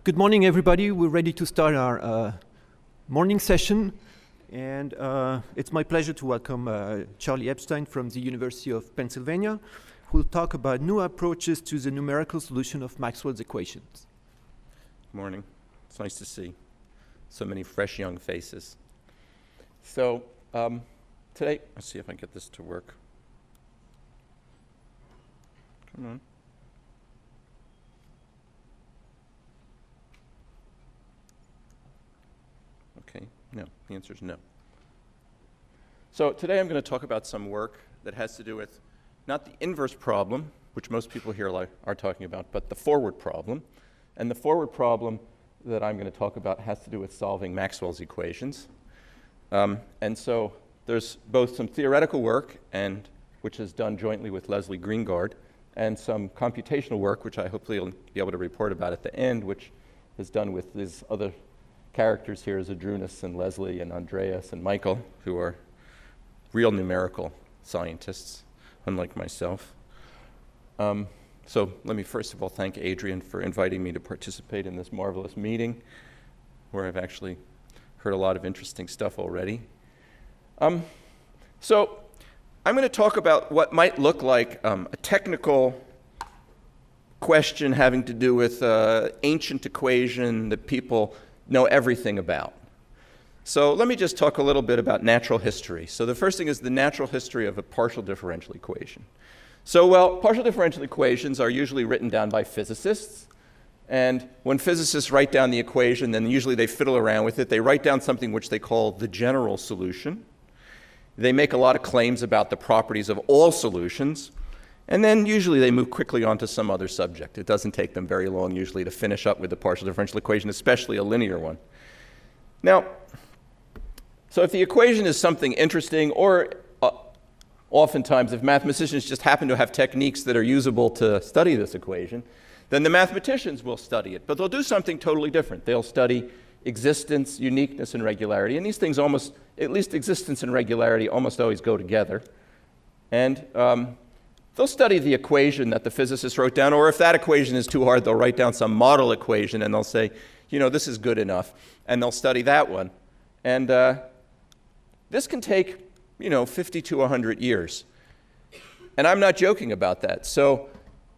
Good morning, everybody. We're ready to start our morning session. And it's my pleasure to welcome Charlie Epstein from the University of Pennsylvania, who will talk about new approaches to the numerical solution of Maxwell's equations. Good morning. It's nice to see so many fresh young faces. So today, let's see if I can get this to work. Come on. Okay, no, the answer is no. So today I'm going to talk about some work that has to do with not the inverse problem, which most people here are talking about, but the forward problem. And the forward problem that I'm going to talk about has to do with solving Maxwell's equations. And so there's both some theoretical work, which is done jointly with Leslie Greengard, and some computational work, which I hopefully will be able to report about at the end, which is done with these other characters here, Zydrunas and Leslie and Andreas and Michael, who are real numerical scientists, unlike myself. So let me first of all thank Adrian for inviting me to participate in this marvelous meeting, where I've actually heard a lot of interesting stuff already. So I'm going to talk about what might look like a technical question having to do with ancient equation that people know everything about. So let me just talk a little bit about natural history. So the first thing is the natural history of a partial differential equation. So, well, partial differential equations are usually written down by physicists. And when physicists write down the equation, then usually they fiddle around with it. They write down something which they call the general solution. They make a lot of claims about the properties of all solutions. And then usually they move quickly on to some other subject. It doesn't take them very long usually to finish up with the partial differential equation, especially a linear one. Now, so if the equation is something interesting, or oftentimes if mathematicians just happen to have techniques that are usable to study this equation, then the mathematicians will study it. But they'll do something totally different. They'll study existence, uniqueness, and regularity. And these things almost, at least existence and regularity, almost always go together. And they'll study the equation that the physicists wrote down, or if that equation is too hard, they'll write down some model equation and they'll say, you know, this is good enough. And they'll study that one. And this can take, 50 to 100 years. And I'm not joking about that. So,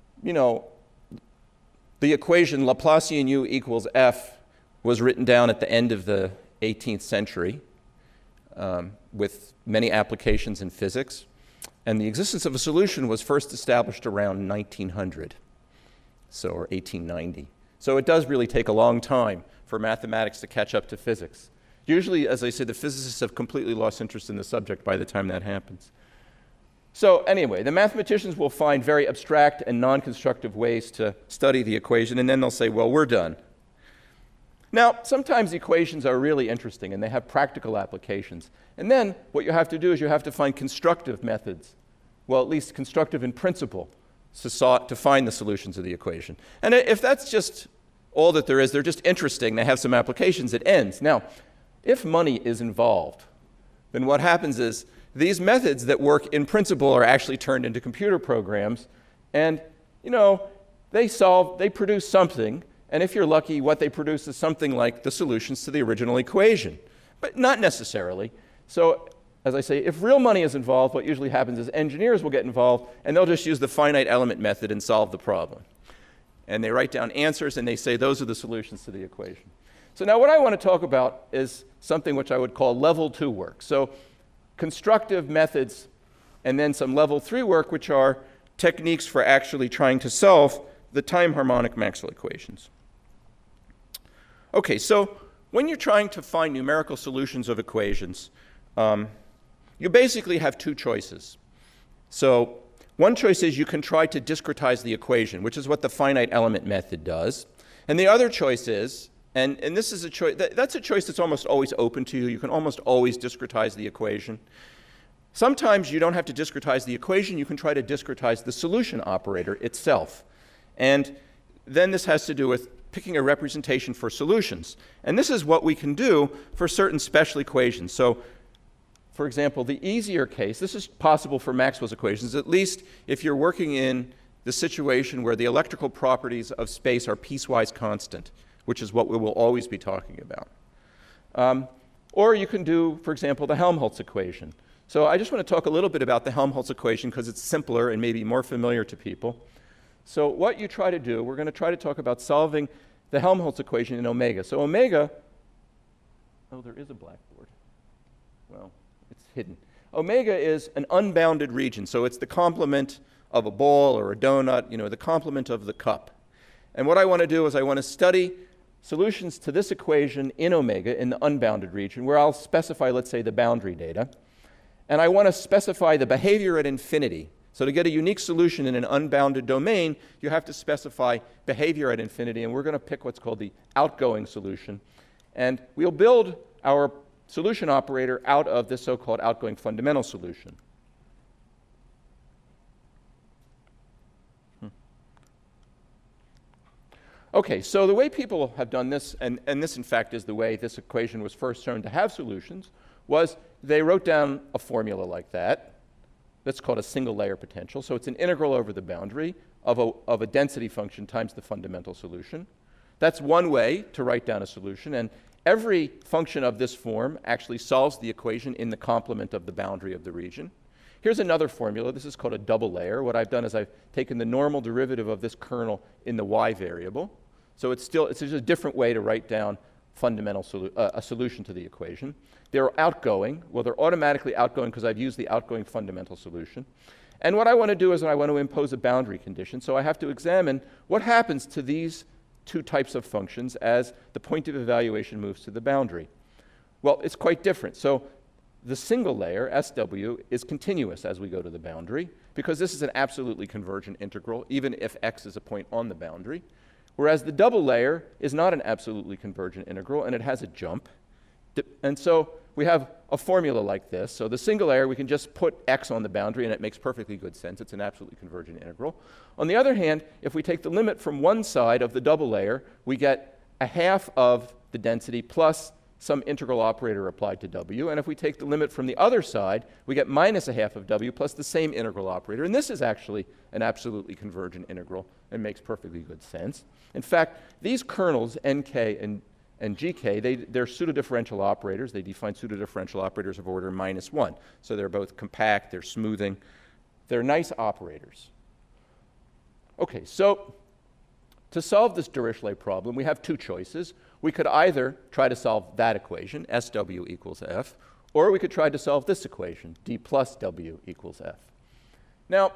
the equation Laplacian U equals F was written down at the end of the 18th century with many applications in physics. And the existence of a solution was first established around 1900, or 1890. So it does really take a long time for mathematics to catch up to physics. Usually, as I say, the physicists have completely lost interest in the subject by the time that happens. So anyway, the mathematicians will find very abstract and non-constructive ways to study the equation, and then they'll say, well, we're done. Now, sometimes equations are really interesting, and they have practical applications. And then what you have to do is you have to find constructive methods, well, at least constructive in principle, to find the solutions of the equation. And if that's just all that there is, they're just interesting, they have some applications, it ends. Now, if money is involved, then what happens is these methods that work in principle are actually turned into computer programs, and, they produce something. And if you're lucky, what they produce is something like the solutions to the original equation, but not necessarily. So, as I say, if real money is involved, what usually happens is engineers will get involved, and they'll just use the finite element method and solve the problem. And they write down answers, and they say those are the solutions to the equation. So now what I want to talk about is something which I would call level 2 work. So constructive methods, and then some level 3 work, which are techniques for actually trying to solve the time harmonic Maxwell equations. Okay, so when you're trying to find numerical solutions of equations, you basically have two choices. So one choice is you can try to discretize the equation, which is what the finite element method does. And the other choice is, and this is a choice, that's a choice that's almost always open to you. You can almost always discretize the equation. Sometimes you don't have to discretize the equation. You can try to discretize the solution operator itself. And then this has to do with picking a representation for solutions. And this is what we can do for certain special equations. So, for example, the easier case, this is possible for Maxwell's equations, at least if you're working in the situation where the electrical properties of space are piecewise constant, which is what we will always be talking about. Or you can do, for example, the Helmholtz equation. So I just want to talk a little bit about the Helmholtz equation because it's simpler and maybe more familiar to people. So what you try to do, we're going to try to talk about solving the Helmholtz equation in omega. So omega, oh, there is a blackboard. Well, it's hidden. Omega is an unbounded region, so it's the complement of a ball or a donut, the complement of the cup. And what I want to do is I want to study solutions to this equation in omega in the unbounded region, where I'll specify, let's say, the boundary data. And I want to specify the behavior at infinity. So to get a unique solution in an unbounded domain, you have to specify behavior at infinity, and we're going to pick what's called the outgoing solution. And we'll build our solution operator out of this so-called outgoing fundamental solution. Okay, so the way people have done this, and this in fact is the way this equation was first shown to have solutions, was they wrote down a formula like that. That's called a single layer potential. So it's an integral over the boundary of a density function times the fundamental solution. That's one way to write down a solution, and every function of this form actually solves the equation in the complement of the boundary of the region. Here's another formula. This is called a double layer. What I've done is I've taken the normal derivative of this kernel in the y variable. So it's just a different way to write down a solution to the equation. They're outgoing. Well, they're automatically outgoing because I've used the outgoing fundamental solution. And what I want to do is I want to impose a boundary condition. So I have to examine what happens to these two types of functions as the point of evaluation moves to the boundary. Well, it's quite different. So the single layer, SW, is continuous as we go to the boundary because this is an absolutely convergent integral, even if x is a point on the boundary. Whereas the double layer is not an absolutely convergent integral, and it has a jump. And so we have a formula like this. So the single layer, we can just put x on the boundary, and it makes perfectly good sense. It's an absolutely convergent integral. On the other hand, if we take the limit from one side of the double layer, we get a half of the density plus some integral operator applied to w. And if we take the limit from the other side, we get minus a half of w plus the same integral operator. And this is actually an absolutely convergent integral and makes perfectly good sense. In fact, these kernels, nk and gk, they're pseudodifferential operators. They define pseudodifferential operators of order -1. So they're both compact, they're smoothing. They're nice operators. Okay, so to solve this Dirichlet problem, we have two choices. We could either try to solve that equation, SW equals F, or we could try to solve this equation, D plus W equals F. Now,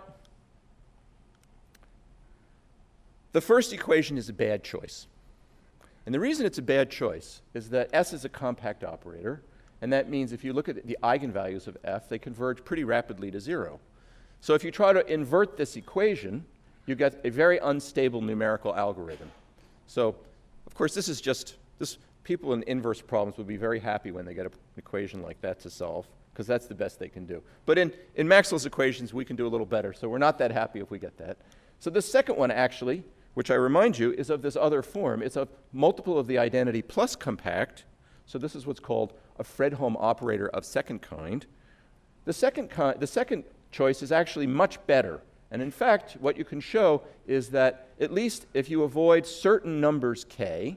the first equation is a bad choice. And the reason it's a bad choice is that S is a compact operator, and that means if you look at the eigenvalues of F, they converge pretty rapidly to 0. So if you try to invert this equation, you get a very unstable numerical algorithm. So, of course, people in inverse problems would be very happy when they get an equation like that to solve, because that's the best they can do. But in Maxwell's equations, we can do a little better, so we're not that happy if we get that. So the second one, actually, which I remind you, is of this other form. It's a multiple of the identity plus compact. So this is what's called a Fredholm operator of second kind. The second choice is actually much better. And in fact, what you can show is that at least if you avoid certain numbers k,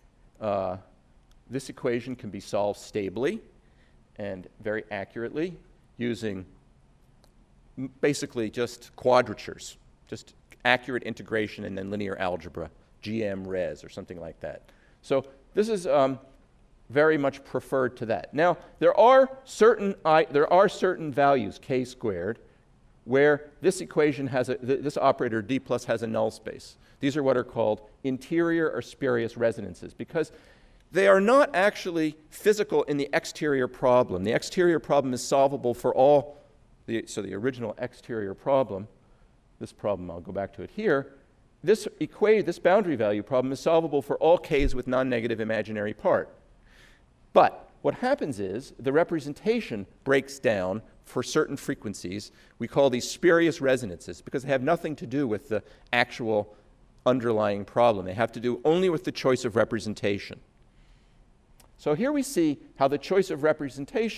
this equation can be solved stably and very accurately using basically just quadratures, just accurate integration and then linear algebra, GM-res or something like that. So this is very much preferred to that. Now, there are certain values, k squared, where this equation has this operator D plus has a null space. These are what are called interior or spurious resonances because they are not actually physical in the exterior problem. The exterior problem is solvable for all, so the original exterior problem, this problem, I'll go back to it here, this boundary value problem is solvable for all k's with non-negative imaginary part. But what happens is the representation breaks down for certain frequencies. We call these spurious resonances because they have nothing to do with the actual underlying problem. They have to do only with the choice of representation. So here we see how the choice of representation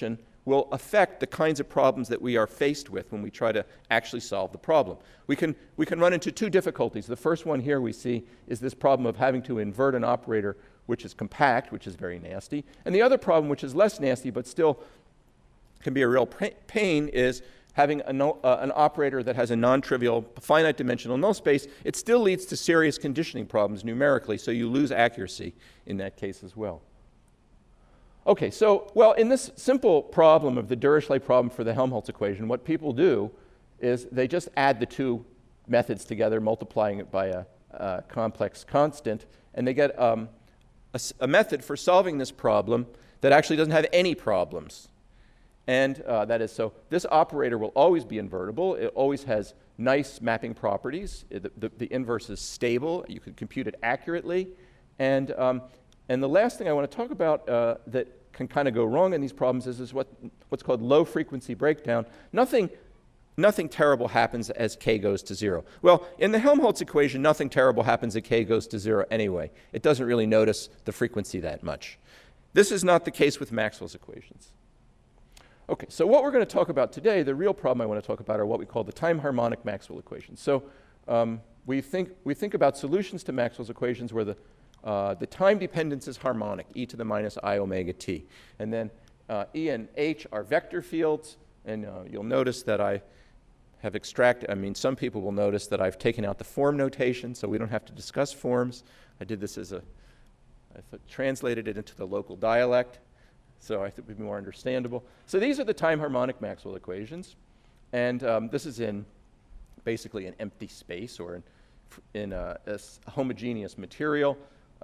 will affect the kinds of problems that we are faced with when we try to actually solve the problem. We can run into two difficulties. The first one here we see is this problem of having to invert an operator which is compact, which is very nasty. And the other problem, which is less nasty but still can be a real pain, is having an operator that has a non-trivial finite dimensional null space. It still leads to serious conditioning problems numerically, so you lose accuracy in that case as well. Okay, so, well, in this simple problem of the Dirichlet problem for the Helmholtz equation, what people do is they just add the two methods together, multiplying it by a complex constant, and they get a method for solving this problem that actually doesn't have any problems. And that is, so this operator will always be invertible. It always has nice mapping properties. The inverse is stable. You can compute it accurately. And the last thing I want to talk about that can kind of go wrong in these problems is what's called low frequency breakdown. Nothing terrible happens as k goes to 0. Well, in the Helmholtz equation, nothing terrible happens as k goes to 0 anyway. It doesn't really notice the frequency that much. This is not the case with Maxwell's equations. Okay, so what we're going to talk about today, the real problem I want to talk about, are what we call the time harmonic Maxwell equations. So we think about solutions to Maxwell's equations where the time dependence is harmonic, e to the minus I omega t. And then E and H are vector fields, and you'll notice that I have some people will notice that I've taken out the form notation, so we don't have to discuss forms. I did this translated it into the local dialect, so I think it would be more understandable. So these are the time harmonic Maxwell equations, and this is in basically an empty space or in a homogeneous material.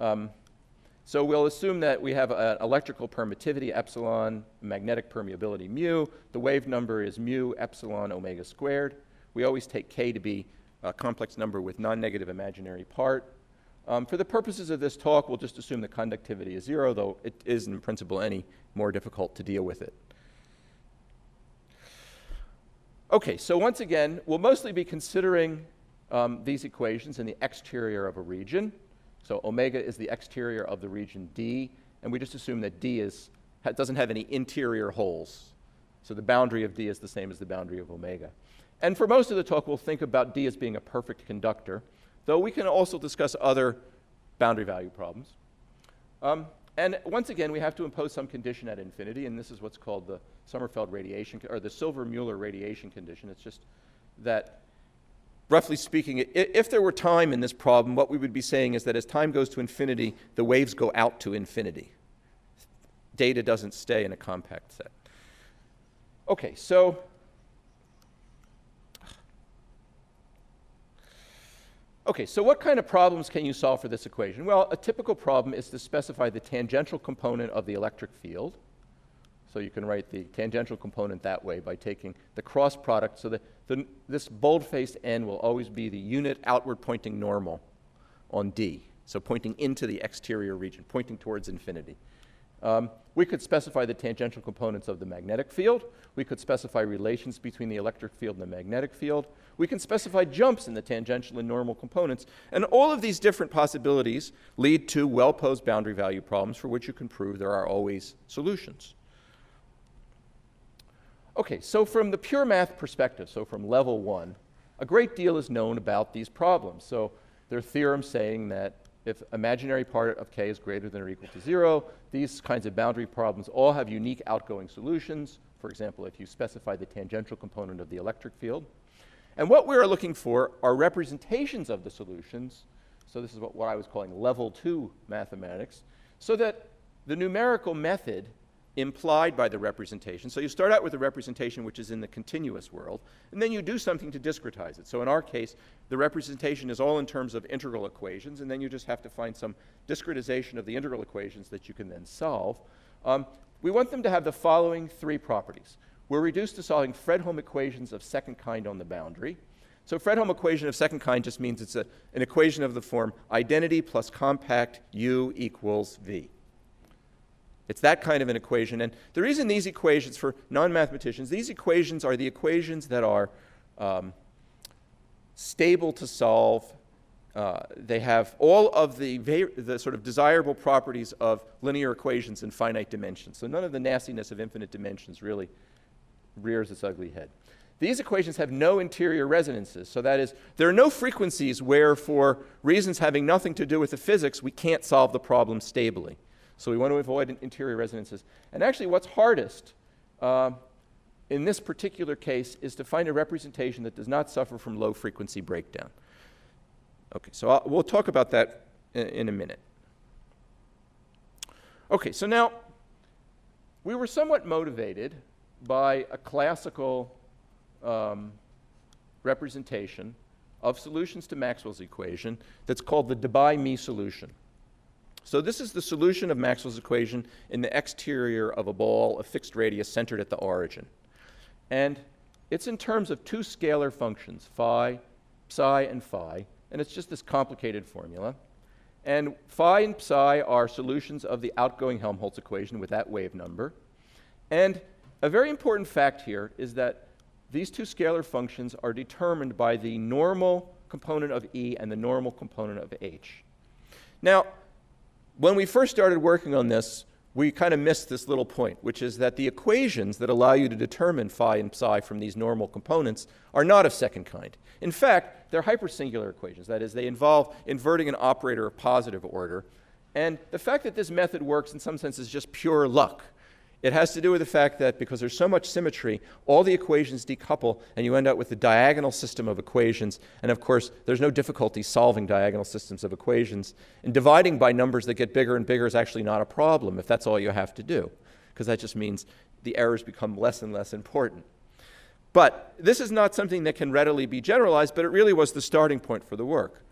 So we'll assume that we have an electrical permittivity epsilon, magnetic permeability mu. The wave number is mu epsilon omega squared. We always take k to be a complex number with non-negative imaginary part. For the purposes of this talk, we'll just assume the conductivity is 0, though it is in principle any more difficult to deal with it. Okay, so once again, we'll mostly be considering these equations in the exterior of a region. So omega is the exterior of the region D, and we just assume that D doesn't have any interior holes. So the boundary of D is the same as the boundary of omega. And for most of the talk, we'll think about D as being a perfect conductor, though we can also discuss other boundary value problems. And once again, we have to impose some condition at infinity, and this is what's called the Sommerfeld radiation, or the Silver-Mueller radiation condition. It's just that, roughly speaking, if there were time in this problem, what we would be saying is that as time goes to infinity, the waves go out to infinity. Data doesn't stay in a compact set. Okay, so what kind of problems can you solve for this equation? Well, a typical problem is to specify the tangential component of the electric field. So you can write the tangential component that way by taking the cross product. So this bold-faced n will always be the unit outward pointing normal on D. So pointing into the exterior region, pointing towards infinity. We could specify the tangential components of the magnetic field. We could specify relations between the electric field and the magnetic field. We can specify jumps in the tangential and normal components. And all of these different possibilities lead to well-posed boundary value problems for which you can prove there are always solutions. Okay, so from the pure math perspective, so from level 1, a great deal is known about these problems. So there are theorems saying that if imaginary part of k is greater than or equal to 0, these kinds of boundary problems all have unique outgoing solutions. For example, if you specify the tangential component of the electric field. And what we are looking for are representations of the solutions. So this is what I was calling level 2 mathematics, so that the numerical method implied by the representation. So you start out with a representation which is in the continuous world, and then you do something to discretize it. So in our case, the representation is all in terms of integral equations, and then you just have to find some discretization of the integral equations that you can then solve. We want them to have the following 3 properties. We're reduced to solving Fredholm equations of second kind on the boundary. So Fredholm equation of second kind just means it's an equation of the form identity plus compact U equals V. It's that kind of an equation. And the reason these equations, for non-mathematicians, these equations are the equations that are stable to solve They have all of the sort of desirable properties of linear equations in finite dimensions. So none of the nastiness of infinite dimensions really rears its ugly head. These equations have no interior resonances. So that is, there are no frequencies where, for reasons having nothing to do with the physics, we can't solve the problem stably. So we want to avoid interior resonances. And actually, what's hardest in this particular case is to find a representation that does not suffer from low frequency breakdown. Okay, so we'll talk about that in a minute. Okay, so now we were somewhat motivated by a classical representation of solutions to Maxwell's equation that's called the Debye-Mie solution. So this is the solution of Maxwell's equation in the exterior of a ball of fixed radius centered at the origin. And it's in terms of two scalar functions, phi, psi, and phi. And it's just this complicated formula. And phi and psi are solutions of the outgoing Helmholtz equation with that wave number. And a very important fact here is that these two scalar functions are determined by the normal component of E and the normal component of H. Now, when we first started working on this, we kind of missed this little point, which is that the equations that allow you to determine phi and psi from these normal components are not of second kind. In fact, they're hypersingular equations. That is, they involve inverting an operator of positive order. And the fact that this method works in some sense is just pure luck. It has to do with the fact that because there's so much symmetry, all the equations decouple, and you end up with a diagonal system of equations. And of course, there's no difficulty solving diagonal systems of equations. And dividing by numbers that get bigger and bigger is actually not a problem if that's all you have to do, because that just means the errors become less and less important. But this is not something that can readily be generalized, but it really was the starting point for the work.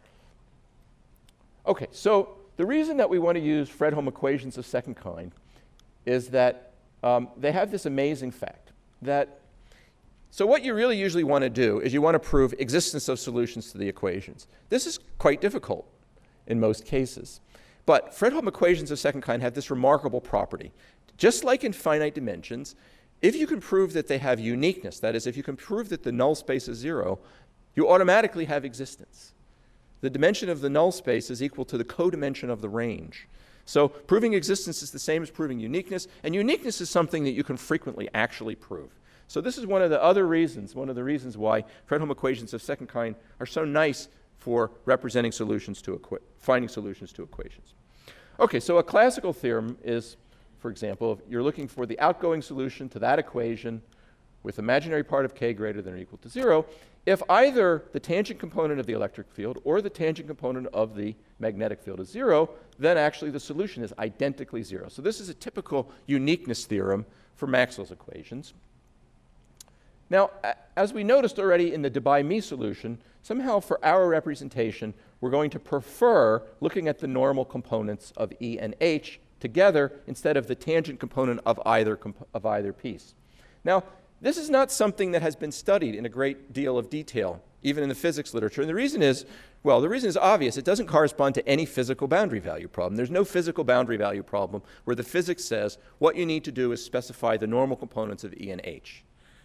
Okay, so the reason that we want to use Fredholm equations of second kind is that they have this amazing fact that, so what you really usually want to do is you want to prove existence of solutions to the equations. This is quite difficult in most cases. But Fredholm equations of second kind have this remarkable property. Just like in finite dimensions, if you can prove that they have uniqueness, that is, if you can prove that the null space is zero, you automatically have existence. The dimension of the null space is equal to the codimension of the range. So proving existence is the same as proving uniqueness, and uniqueness is something that you can frequently actually prove. So this is one of the other reasons, why Fredholm equations of second kind are so nice for representing solutions to finding solutions to equations. Okay, so a classical theorem is, for example, if you're looking for the outgoing solution to that equation with imaginary part of k greater than or equal to 0, if either the tangent component of the electric field or the tangent component of the magnetic field is 0, then actually the solution is identically 0. So this is a typical uniqueness theorem for Maxwell's equations. Now, as we noticed already in the Debye-Mie solution, somehow for our representation, we're going to prefer looking at the normal components of E and H together instead of the tangent component of either piece. Now, this is not something that has been studied in a great deal of detail, even in the physics literature. And the reason is, well, the reason is obvious. It doesn't correspond to any physical boundary value problem. There's no physical boundary value problem where the physics says what you need to do is specify the normal components of E and H.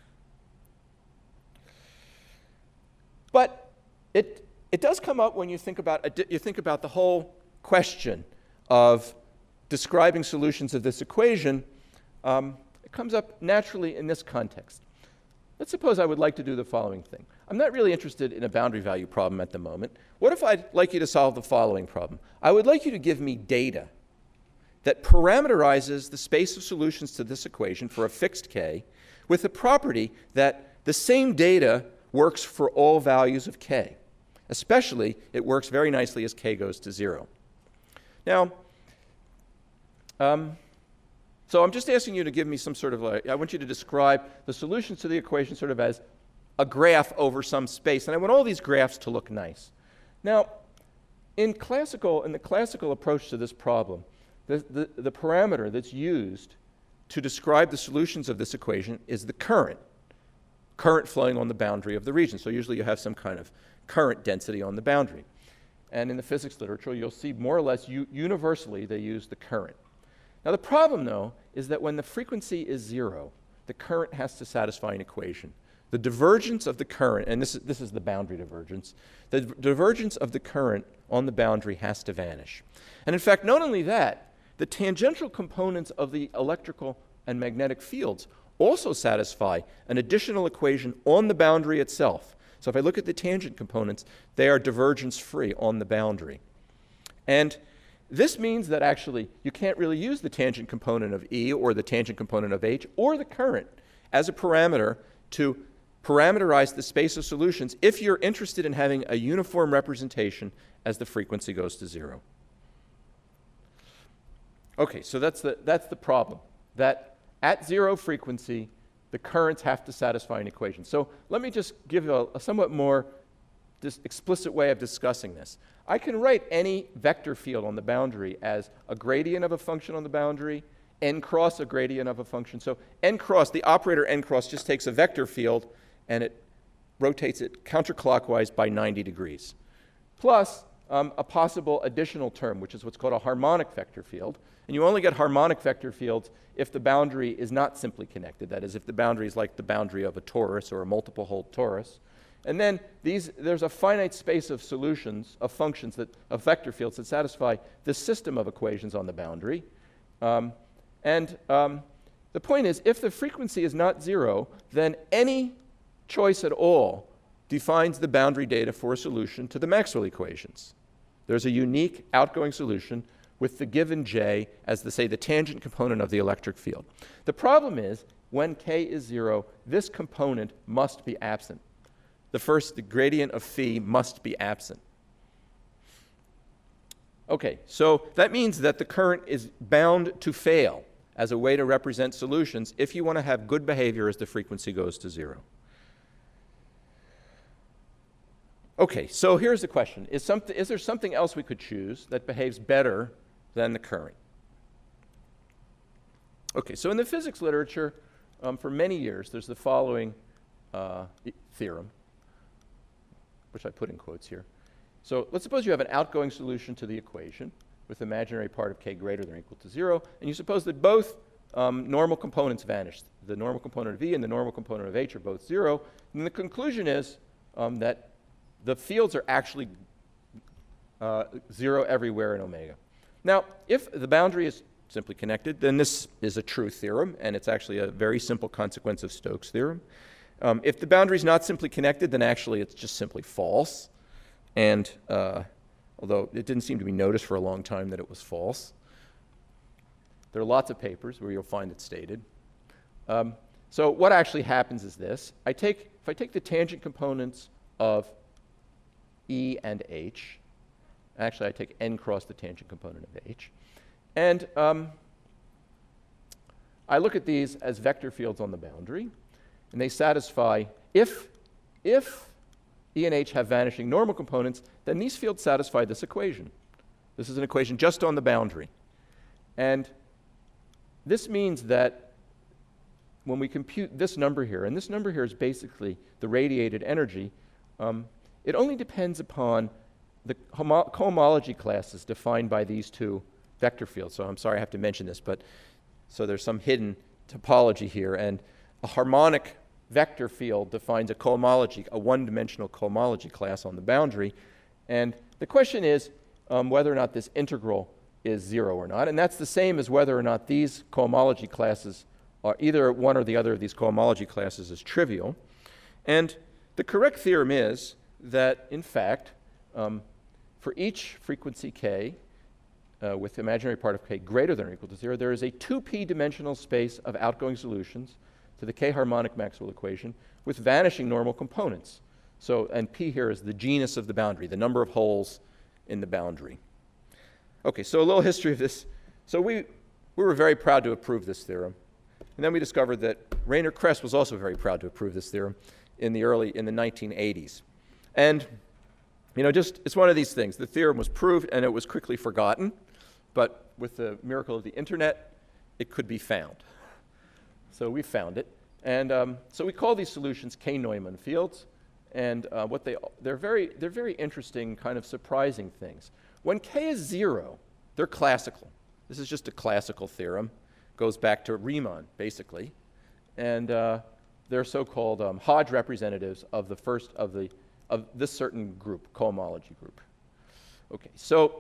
But it does come up when you think about the whole question of describing solutions of this equation. It comes up naturally in this context. Let's suppose I would like to do the following thing. I'm not really interested in a boundary value problem at the moment. What if I'd like you to solve the following problem? I would like you to give me data that parameterizes the space of solutions to this equation for a fixed k with the property that the same data works for all values of k. Especially, it works very nicely as k goes to 0. Now, so I'm just asking you to give me some sort of I want you to describe the solutions to the equation sort of as a graph over some space. And I want all these graphs to look nice. Now, in the classical approach to this problem, the parameter that's used to describe the solutions of this equation is the current flowing on the boundary of the region. So usually you have some kind of current density on the boundary. And in the physics literature, you'll see more or less universally they use the current. Now the problem, though, is that when the frequency is 0, the current has to satisfy an equation. the divergence of the current, and this is the boundary divergence, the divergence of the current on the boundary has to vanish. And in fact, not only that, the tangential components of the electrical and magnetic fields also satisfy an additional equation on the boundary itself. So if I look at the tangent components, they are divergence-free on the boundary. And this means that actually you can't really use the tangent component of E or the tangent component of H or the current as a parameter to parameterize the space of solutions if you're interested in having a uniform representation as the frequency goes to 0. Okay, so that's the problem, that at 0 frequency, the currents have to satisfy an equation. So let me just give a somewhat more explicit way of discussing this. I can write any vector field on the boundary as a gradient of a function on the boundary, n cross a gradient of a function. So n cross, the operator n cross just takes a vector field and it rotates it counterclockwise by 90 degrees. Plus a possible additional term, which is what's called a harmonic vector field. And you only get harmonic vector fields if the boundary is not simply connected. That is, if the boundary is like the boundary of a torus or a multiple-hole torus. And then there's a finite space of solutions, of functions, of vector fields that satisfy this system of equations on the boundary. The point is, if the frequency is not 0, then any choice at all defines the boundary data for a solution to the Maxwell equations. There's a unique outgoing solution with the given J as, the tangent component of the electric field. The problem is, when K is 0, this component must be absent. The gradient of phi must be absent. Okay, so that means that the current is bound to fail as a way to represent solutions if you want to have good behavior as the frequency goes to 0. Okay, so here's the question. Is there something else we could choose that behaves better than the current? Okay, so in the physics literature, for many years, there's the following theorem, which I put in quotes here. So let's suppose you have an outgoing solution to the equation with the imaginary part of k greater than or equal to 0, and you suppose that both normal components vanish. The normal component of E and the normal component of H are both 0. And the conclusion is that the fields are actually 0 everywhere in omega. Now, if the boundary is simply connected, then this is a true theorem, and it's actually a very simple consequence of Stokes' theorem. If the boundary is not simply connected, then actually it's just simply false. And although it didn't seem to be noticed for a long time that it was false, there are lots of papers where you'll find it stated. So what actually happens is this. If I take the tangent components of E and H, actually I take n cross the tangent component of H, and I look at these as vector fields on the boundary, and they satisfy, if E and H have vanishing normal components, then these fields satisfy this equation. This is an equation just on the boundary. And this means that when we compute this number here, and this number here is basically the radiated energy, it only depends upon the cohomology classes defined by these two vector fields. So I'm sorry I have to mention this, but so there's some hidden topology here, and a harmonic vector field defines a cohomology, a one-dimensional cohomology class on the boundary. And the question is whether or not this integral is 0 or not. And that's the same as whether or not these cohomology classes are either one or the other of these cohomology classes is trivial. And the correct theorem is that, in fact, for each frequency k with the imaginary part of k greater than or equal to 0, there is a 2p dimensional space of outgoing solutions to the k-harmonic Maxwell equation with vanishing normal components. So, and p here is the genus of the boundary, the number of holes in the boundary. Okay, so a little history of this. So we were very proud to approve this theorem. And then we discovered that Rainer Kress was also very proud to approve this theorem in the 1980s. And, it's one of these things. The theorem was proved and it was quickly forgotten, but with the miracle of the internet, it could be found. So we found it. And so we call these solutions K-Neumann fields. And they're very interesting, kind of surprising things. When K is 0, they're classical. This is just a classical theorem. Goes back to Riemann, basically. And they're so-called Hodge representatives of the first of this certain group, cohomology group. Okay, so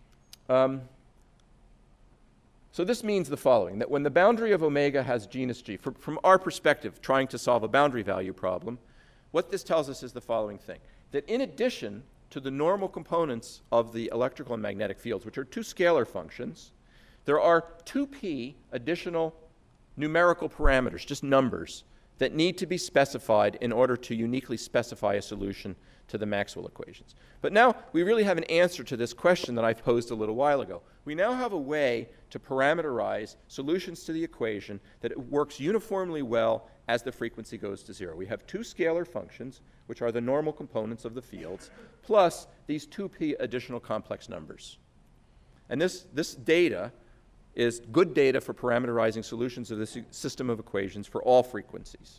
this means the following, that when the boundary of omega has genus G, from our perspective, trying to solve a boundary value problem, what this tells us is the following thing, that in addition to the normal components of the electrical and magnetic fields, which are two scalar functions, there are 2p additional numerical parameters, just numbers, that need to be specified in order to uniquely specify a solution to the Maxwell equations. But now we really have an answer to this question that I posed a little while ago. We now have a way to parameterize solutions to the equation that works uniformly well as the frequency goes to 0. We have two scalar functions, which are the normal components of the fields, plus these 2p additional complex numbers. And this data is good data for parameterizing solutions of this system of equations for all frequencies.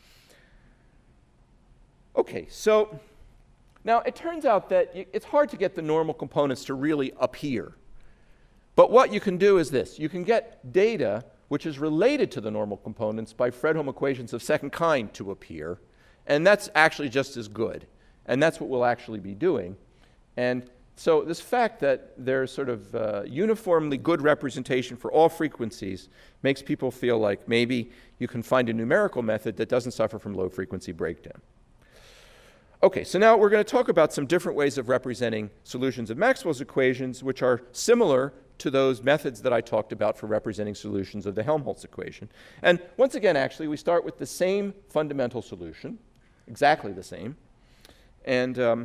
Okay, so now it turns out that it's hard to get the normal components to really appear. But what you can do is this. You can get data which is related to the normal components by Fredholm equations of second kind to appear. And that's actually just as good. And that's what we'll actually be doing. And so this fact that there's sort of uniformly good representation for all frequencies makes people feel like maybe you can find a numerical method that doesn't suffer from low frequency breakdown. Okay, so now we're going to talk about some different ways of representing solutions of Maxwell's equations, which are similar to those methods that I talked about for representing solutions of the Helmholtz equation. And once again, actually, we start with the same fundamental solution, exactly the same. And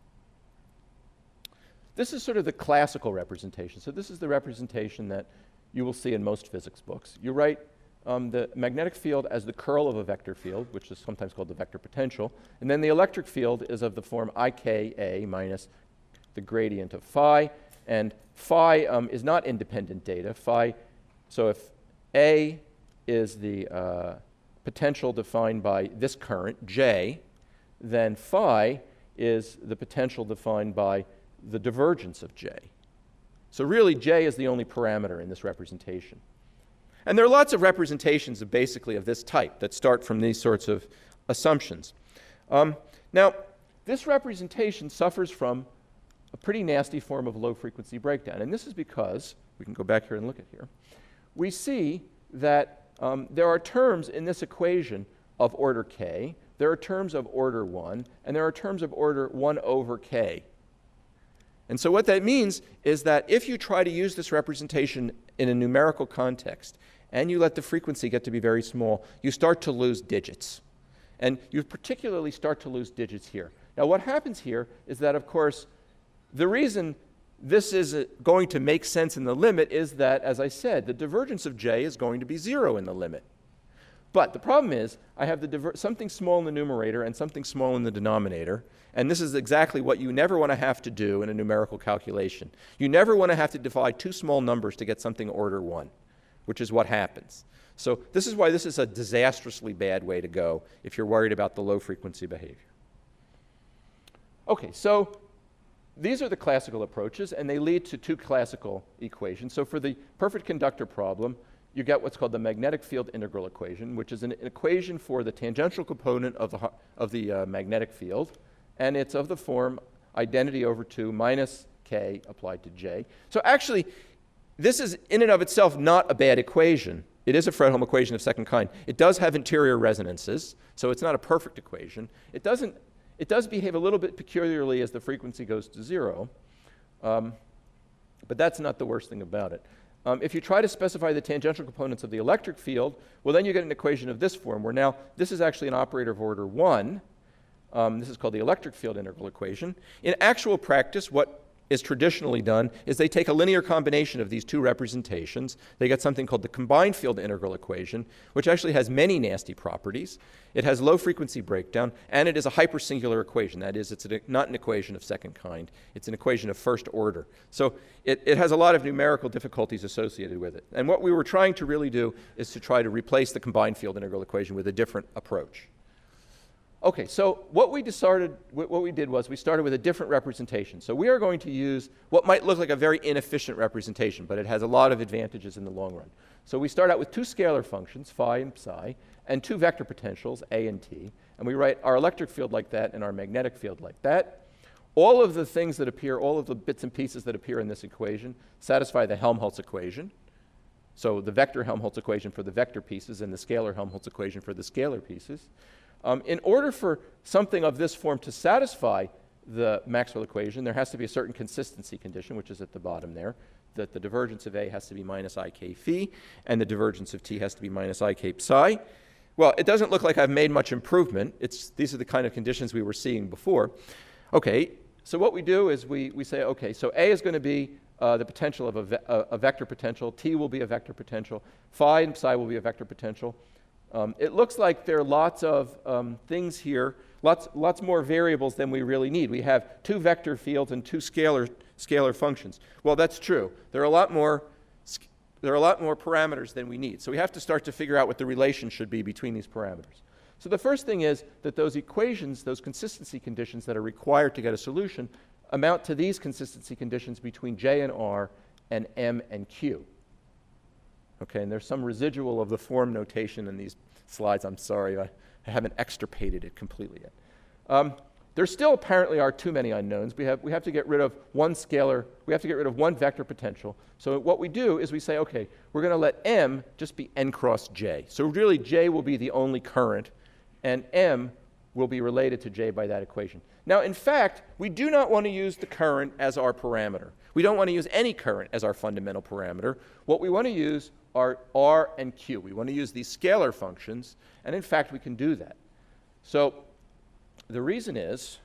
this is sort of the classical representation. So this is the representation that you will see in most physics books. You write the magnetic field as the curl of a vector field, which is sometimes called the vector potential. And then the electric field is of the form IKA minus the gradient of phi. And phi is not independent data. Phi, so if A is the potential defined by this current, J, then phi is the potential defined by the divergence of J. So really, J is the only parameter in this representation. And there are lots of representations of basically of this type that start from these sorts of assumptions. Now, this representation suffers from a pretty nasty form of low-frequency breakdown. And this is because, we can go back here and look at here, we see that there are terms in this equation of order k, there are terms of order 1, and there are terms of order 1 over k. And so what that means is that if you try to use this representation in a numerical context, and you let the frequency get to be very small, you start to lose digits. And you particularly start to lose digits here. Now what happens here is that, of course, the reason this is going to make sense in the limit is that, as I said, the divergence of J is going to be 0 in the limit. But the problem is I have something small in the numerator and something small in the denominator, and this is exactly what you never want to have to do in a numerical calculation. You never want to have to divide two small numbers to get something order 1, which is what happens. So this is why this is a disastrously bad way to go if you're worried about the low frequency behavior. Okay, so these are the classical approaches, and they lead to two classical equations. So for the perfect conductor problem, you get what's called the magnetic field integral equation, which is an equation for the tangential component of the magnetic field, and it's of the form identity over 2 minus k applied to J. So actually, this is in and of itself not a bad equation. It is a Fredholm equation of second kind. It does have interior resonances, so it's not a perfect equation. It does behave a little bit peculiarly as the frequency goes to 0, but that's not the worst thing about it. If you try to specify the tangential components of the electric field, well, then you get an equation of this form, where now this is actually an operator of order 1. This is called the electric field integral equation. In actual practice, what is traditionally done is they take a linear combination of these two representations. They get something called the combined field integral equation, which actually has many nasty properties. It has low frequency breakdown, and it is a hypersingular equation. That is, it's not an equation of second kind. It's an equation of first order. So it has a lot of numerical difficulties associated with it. And what we were trying to really do is to try to replace the combined field integral equation with a different approach. Okay, so what we did was we started with a different representation. So we are going to use what might look like a very inefficient representation, but it has a lot of advantages in the long run. So we start out with two scalar functions, phi and psi, and two vector potentials, A and T, and we write our electric field like that and our magnetic field like that. All of the things that appear, all of the bits and pieces that appear in this equation satisfy the Helmholtz equation. So the vector Helmholtz equation for the vector pieces and the scalar Helmholtz equation for the scalar pieces. In order for something of this form to satisfy the Maxwell equation, there has to be a certain consistency condition, which is at the bottom there, that the divergence of A has to be minus ik phi, and the divergence of T has to be minus ik psi. Well, it doesn't look like I've made much improvement. These are the kind of conditions we were seeing before. Okay, so what we do is we say, okay, so A is going to be the potential of a vector potential, T will be a vector potential, phi and psi will be a vector potential. It looks like there are lots of things here, lots more variables than we really need. We have two vector fields and two scalar functions. Well, that's true. There are a lot more parameters than we need. So we have to start to figure out what the relation should be between these parameters. So the first thing is that those equations, those consistency conditions that are required to get a solution, amount to these consistency conditions between J and R and M and Q. Okay, and there's some residual of the form notation in these slides. I'm sorry, I haven't extirpated it completely yet. There still apparently are too many unknowns. We have to get rid of one scalar, we have to get rid of one vector potential. So what we do is we say, okay, we're going to let M just be n cross J. So really J will be the only current, and M will be related to J by that equation. Now, in fact, we do not want to use the current as our parameter. We don't want to use any current as our fundamental parameter. What we want to use are R and Q. We want to use these scalar functions, and in fact, we can do that. So the reason is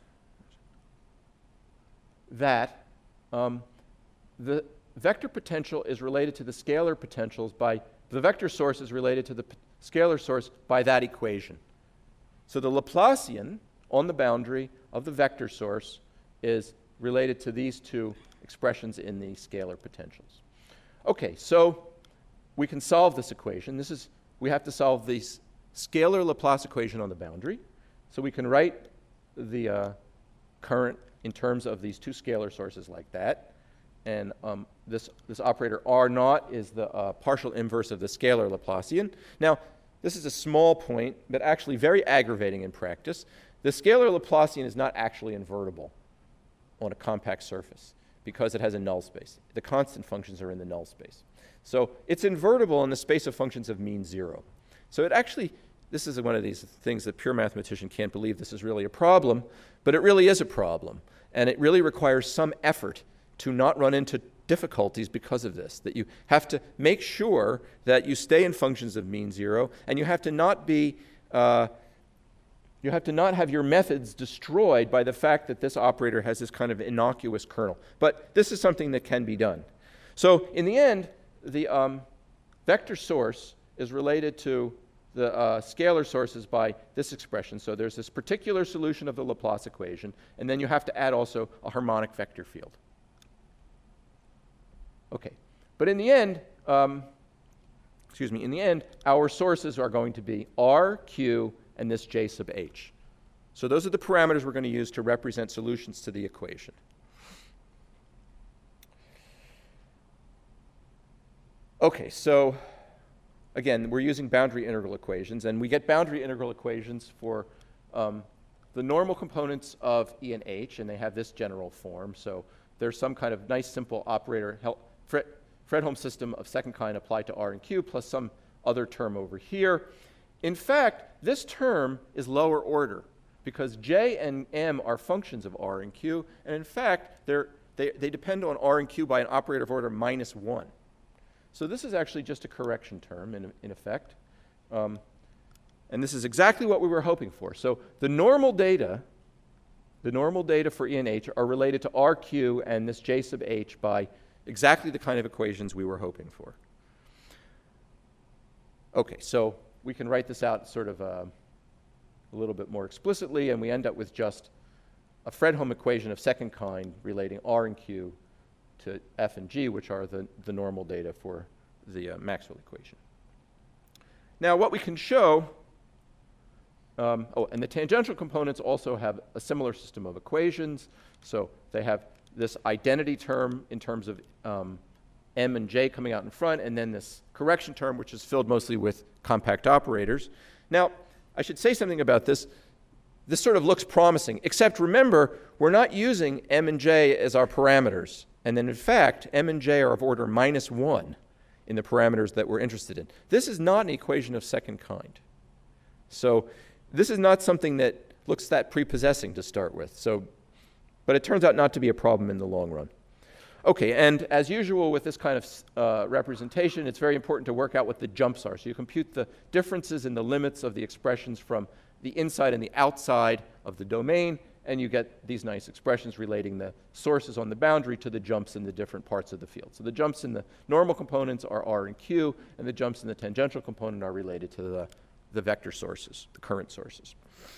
that the vector potential is related to the scalar potentials by, the vector source is related to the scalar source by that equation. So the Laplacian on the boundary of the vector source is related to these two expressions in the scalar potentials. Okay, so we can solve this equation. We have to solve the scalar Laplace equation on the boundary. So we can write the current in terms of these two scalar sources like that. And this operator R naught is the partial inverse of the scalar Laplacian. Now, this is a small point, but actually very aggravating in practice. The scalar Laplacian is not actually invertible on a compact surface because it has a null space. The constant functions are in the null space. So it's invertible in the space of functions of mean zero. So it actually, this is one of these things that pure mathematician can't believe this is really a problem, but it really is a problem. And it really requires some effort to not run into difficulties because of this, that you have to make sure that you stay in functions of mean zero, and you have to not be, you have to not have your methods destroyed by the fact that this operator has this kind of innocuous kernel. But this is something that can be done. So in the end, the vector source is related to the scalar sources by this expression. So there's this particular solution of the Laplace equation, and then you have to add also a harmonic vector field. Okay, but in the end, in the end, our sources are going to be R, Q, and this J sub H. So those are the parameters we're going to use to represent solutions to the equation. Okay, so again, we're using boundary integral equations, and we get boundary integral equations for the normal components of E and H, and they have this general form. So there's some kind of nice simple operator, Fredholm system of second kind applied to R and Q, plus some other term over here. In fact, this term is lower order because J and M are functions of R and Q, and in fact, they depend on R and Q by an operator of order -1. So this is actually just a correction term in effect. And this is exactly what we were hoping for. So the normal data for E and H are related to RQ and this J sub H by exactly the kind of equations we were hoping for. Okay, so we can write this out sort of a little bit more explicitly, and we end up with just a Fredholm equation of second kind relating R and Q to F and G, which are the normal data for the Maxwell equation. Now, what we can show and the tangential components also have a similar system of equations. So they have this identity term in terms of m and j coming out in front, and then this correction term, which is filled mostly with compact operators. Now, I should say something about this. This sort of looks promising, except remember, we're not using m and j as our parameters. And then, in fact, m and j are of order -1 in the parameters that we're interested in. This is not an equation of second kind. So this is not something that looks that prepossessing to start with. But it turns out not to be a problem in the long run. Okay, and as usual with this kind of representation, it's very important to work out what the jumps are. So you compute the differences in the limits of the expressions from the inside and the outside of the domain, and you get these nice expressions relating the sources on the boundary to the jumps in the different parts of the field. So the jumps in the normal components are r and q, and the jumps in the tangential component are related to the vector sources, the current sources.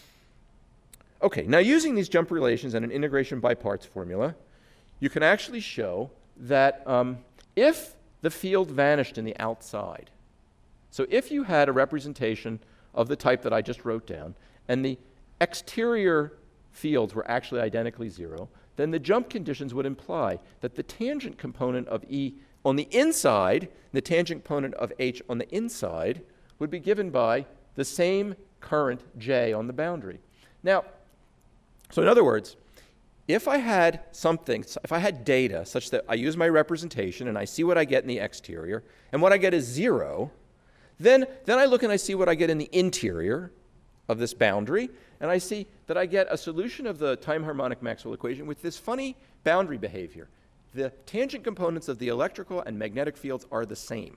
Okay, now using these jump relations and an integration by parts formula, you can actually show that if the field vanished in the outside, so if you had a representation of the type that I just wrote down, and the exterior fields were actually identically 0, then the jump conditions would imply that the tangent component of E on the inside, the tangent component of H on the inside, would be given by the same current J on the boundary. Now, so in other words, if I had something, if I had data such that I use my representation and I see what I get in the exterior, and what I get is 0, then I look and I see what I get in the interior of this boundary, and I see that I get a solution of the time harmonic Maxwell equation with this funny boundary behavior. The tangent components of the electrical and magnetic fields are the same.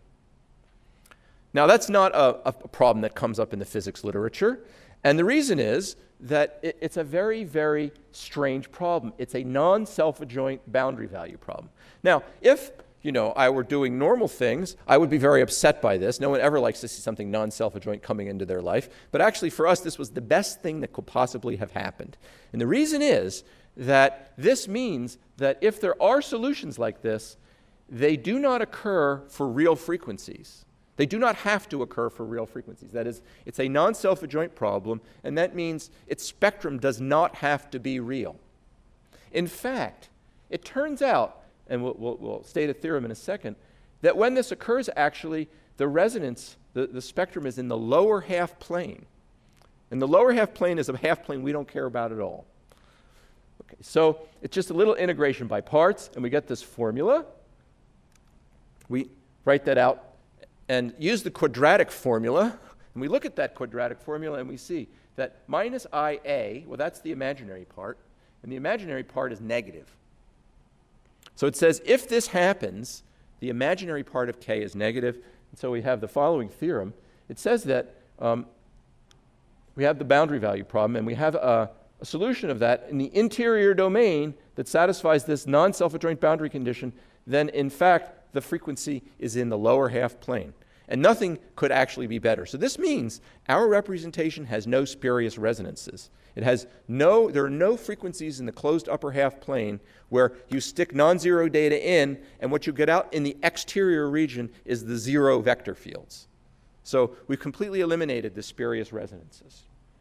Now, that's not a problem that comes up in the physics literature, and the reason is that it's a very, very strange problem. It's a non-self-adjoint boundary value problem. Now, if I were doing normal things, I would be very upset by this. No one ever likes to see something non-self-adjoint coming into their life. But actually, for us, this was the best thing that could possibly have happened. And the reason is that this means that if there are solutions like this, they do not occur for real frequencies. They do not have to occur for real frequencies. That is, it's a non-self-adjoint problem, and that means its spectrum does not have to be real. In fact, it turns out, and we'll state a theorem in a second, that when this occurs, actually, the resonance, the spectrum is in the lower half plane. And the lower half plane is a half plane we don't care about at all. Okay, so it's just a little integration by parts, and we get this formula. We write that out and use the quadratic formula, and we look at that quadratic formula and we see that minus IA, well, that's the imaginary part, and the imaginary part is negative. So it says if this happens, the imaginary part of K is negative, and so we have the following theorem. It says that we have the boundary value problem, and we have a solution of that in the interior domain that satisfies this non-self-adjoint boundary condition, then in fact the frequency is in the lower half plane. And nothing could actually be better. So this means our representation has no spurious resonances. There are no frequencies in the closed upper half plane where you stick non-zero data in, and what you get out in the exterior region is the 0 vector fields. So we've completely eliminated the spurious resonances.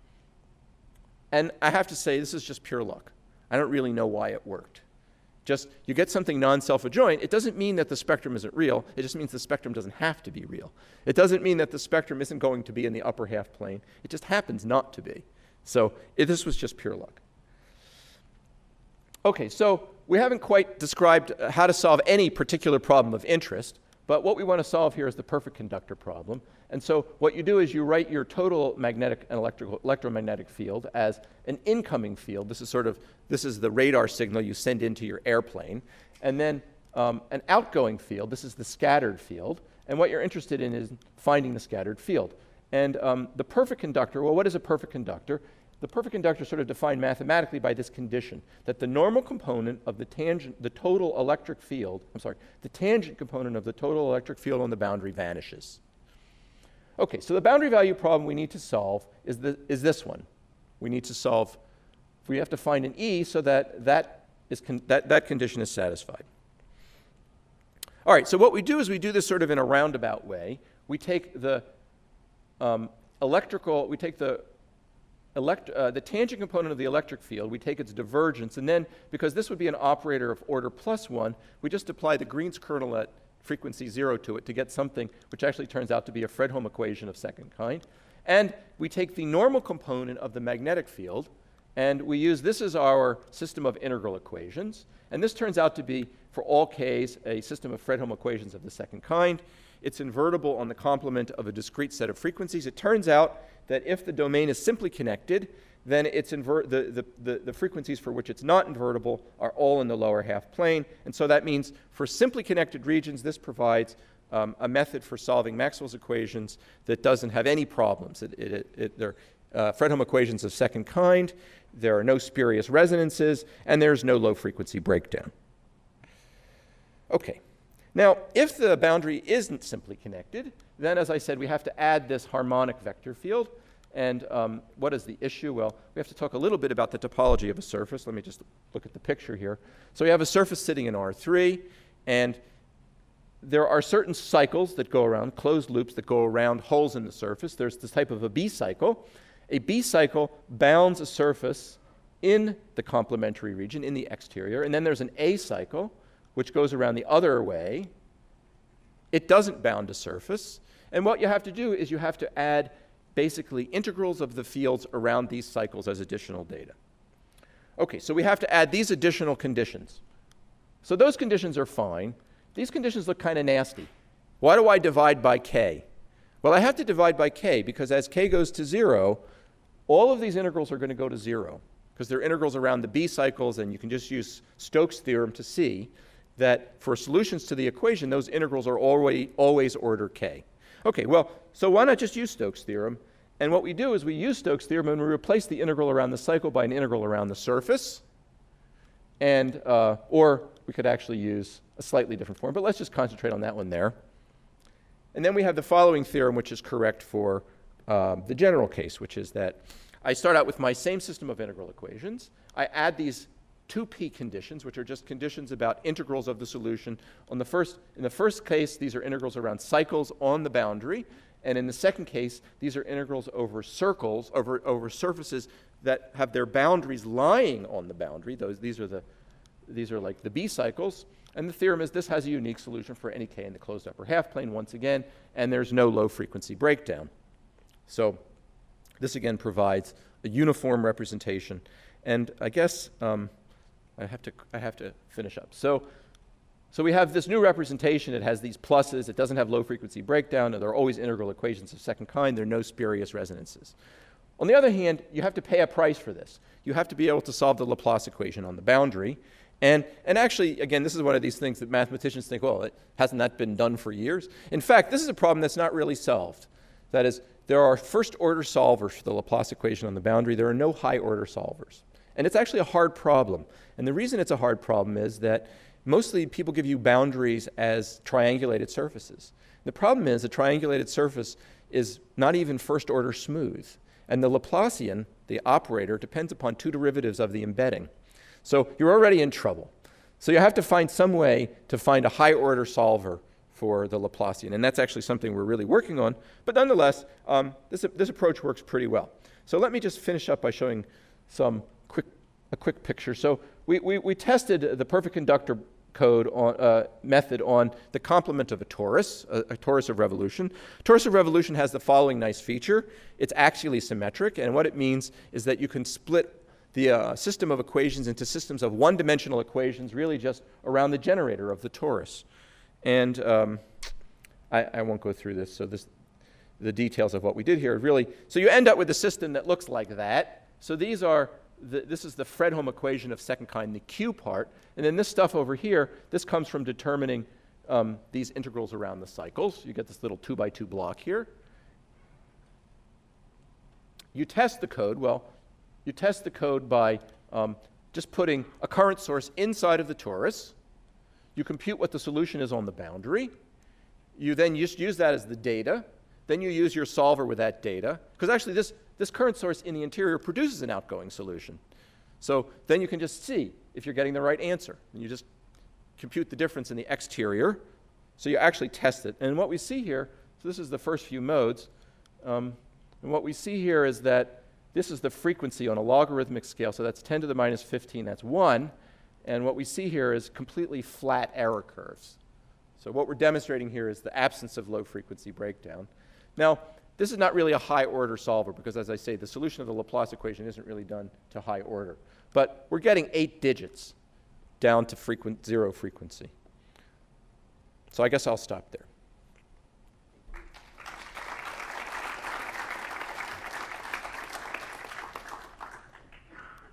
And I have to say, this is just pure luck. I don't really know why it worked. Just, you get something non-self-adjoint, it doesn't mean that the spectrum isn't real. It just means the spectrum doesn't have to be real. It doesn't mean that the spectrum isn't going to be in the upper half plane. It just happens not to be. So this was just pure luck. Okay, so we haven't quite described how to solve any particular problem of interest, but what we want to solve here is the perfect conductor problem. And so what you do is you write your total magnetic and electromagnetic field as an incoming field. This is the radar signal you send into your airplane. And then an outgoing field. This is the scattered field. And what you're interested in is finding the scattered field. And the perfect conductor, well, what is a perfect conductor? The perfect conductor is sort of defined mathematically by this condition, that the normal component of the tangent component of the total electric field on the boundary vanishes. Okay, so the boundary value problem we need to solve is this one. We have to find an E so that condition is satisfied. All right, so what we do is we do this sort of in a roundabout way. We take the the tangent component of the electric field, we take its divergence, and then, because this would be an operator of order +1, we just apply the Green's kernel at frequency 0 to it to get something which actually turns out to be a Fredholm equation of second kind. And we take the normal component of the magnetic field, and we use this as our system of integral equations. And this turns out to be, for all k's, a system of Fredholm equations of the second kind. It's invertible on the complement of a discrete set of frequencies. It turns out that if the domain is simply connected, then it's the frequencies for which it's not invertible are all in the lower half plane. And so that means for simply connected regions, this provides a method for solving Maxwell's equations that doesn't have any problems. They're Fredholm equations of second kind. There are no spurious resonances, and there's no low-frequency breakdown. Okay. Now, if the boundary isn't simply connected, then, as I said, we have to add this harmonic vector field. And what is the issue? Well, we have to talk a little bit about the topology of a surface. Let me just look at the picture here. So we have a surface sitting in R3, and there are certain cycles that go around, closed loops that go around holes in the surface. There's this type of a B cycle. A B cycle bounds a surface in the complementary region, in the exterior. And then there's an A cycle, which goes around the other way. It doesn't bound a surface. And what you have to do is you have to add basically integrals of the fields around these cycles as additional data. Okay, so we have to add these additional conditions. So those conditions are fine. These conditions look kind of nasty. Why do I divide by k? Well, I have to divide by k because as k goes to 0, all of these integrals are going to go to 0 because they're integrals around the B cycles, and you can just use Stokes' theorem to see that for solutions to the equation, those integrals are always order k. Okay, well, so why not just use Stokes' theorem? And what we do is we use Stokes' theorem and we replace the integral around the cycle by an integral around the surface. And, or we could actually use a slightly different form, but let's just concentrate on that one there. And then we have the following theorem, which is correct for the general case, which is that I start out with my same system of integral equations. I add these 2p conditions, which are just conditions about integrals of the solution. In the first case, these are integrals around cycles on the boundary. And in the second case, these are integrals over circles, over surfaces that have their boundaries lying on the boundary. These are like the B cycles. And the theorem is this has a unique solution for any k in the closed upper half plane once again, and there's no low frequency breakdown. So this again provides a uniform representation. And I guess I have to finish up. So we have this new representation. It has these pluses. It doesn't have low frequency breakdown. There are always integral equations of second kind. There are no spurious resonances. On the other hand, you have to pay a price for this. You have to be able to solve the Laplace equation on the boundary. And actually, again, this is one of these things that mathematicians think, well, hasn't that been done for years? In fact, this is a problem that's not really solved. That is, there are first-order solvers for the Laplace equation on the boundary. There are no high-order solvers. And it's actually a hard problem. And the reason it's a hard problem is that mostly people give you boundaries as triangulated surfaces. The problem is a triangulated surface is not even first-order smooth. And the Laplacian, the operator, depends upon two derivatives of the embedding. So you're already in trouble. So you have to find some way to find a high-order solver for the Laplacian. And that's actually something we're really working on. But nonetheless, this approach works pretty well. So let me just finish up by showing a quick picture. So we tested the perfect conductor code method on the complement of a torus of revolution. Torus of revolution has the following nice feature. It's axially symmetric, and what it means is that you can split the system of equations into systems of one-dimensional equations really just around the generator of the torus. And I won't go through this, so the details of what we did here really. So you end up with a system that looks like that. So these are this is the Fredholm equation of second kind, the Q part. And then this stuff over here, this comes from determining these integrals around the cycles. You get this little 2x2 block here. You test the code. Well, you test the code by just putting a current source inside of the torus. You compute what the solution is on the boundary. You then just use that as the data. Then you use your solver with that data. Because actually this current source in the interior produces an outgoing solution. So then you can just see if you're getting the right answer. And you just compute the difference in the exterior. So you actually test it. And what we see here, so this is the first few modes. And what we see here is that This is the frequency on a logarithmic scale, so that's 10 to the minus 15, that's 1. And what we see here is completely flat error curves. So what we're demonstrating here is the absence of low-frequency breakdown. Now, this is not really a high-order solver because, as I say, the solution of the Laplace equation isn't really done to high order. But we're getting 8 digits down to 0 frequency. So I guess I'll stop there.